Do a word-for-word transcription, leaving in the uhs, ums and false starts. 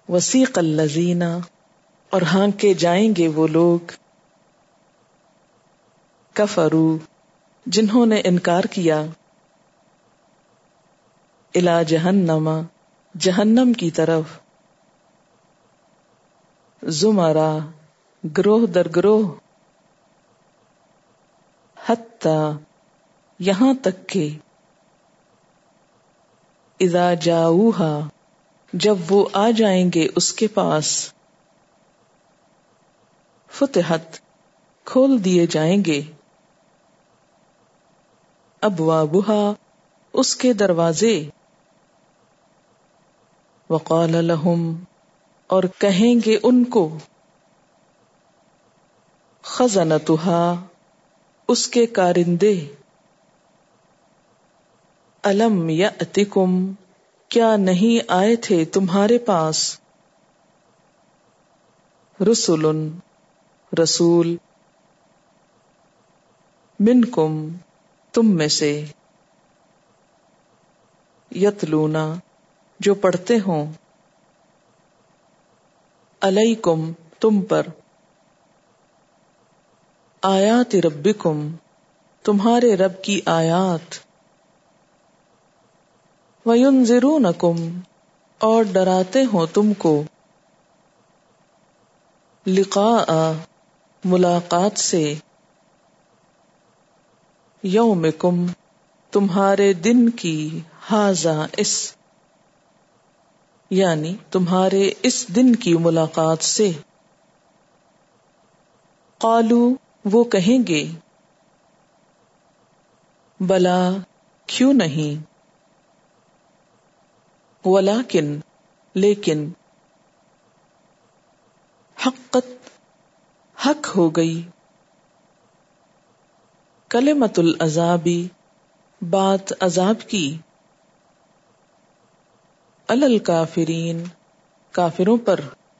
وسیق الذین، اور ہانکے جائیں گے وہ لوگ، کفروا، جنہوں نے انکار کیا، الی جہنم، جہنم کی طرف، زمرا، گروہ در گروہ، حتی، یہاں تک کہ، اذا جاؤہا، جب وہ آ جائیں گے اس کے پاس، فتحت، کھول دیے جائیں گے، ابوابہا، اس کے دروازے، وقال لہم، اور کہیں گے ان کو، خزنتہا، اس کے کارندے، الم یأتکم، کیا نہیں آئے تھے تمہارے پاس، رسل، رسول، منکم، تم میں سے، یتلونا، جو پڑھتے ہوں، علیکم، تم پر، آیات ربکم، تمہارے رب کی آیات، وینذرونکم، اور ڈراتے ہوں تم کو، لقاء، ملاقات سے، یومکم، تمہارے دن کی، ھذا، اس، یعنی تمہارے اس دن کی ملاقات سے، قالو، وہ کہیں گے، بلا، کیوں نہیں، ولیکن، لیکن، حقت، حق ہو گئی، کلمۃ العذاب، بات عذاب کی، علی الکافرین، کافروں پر،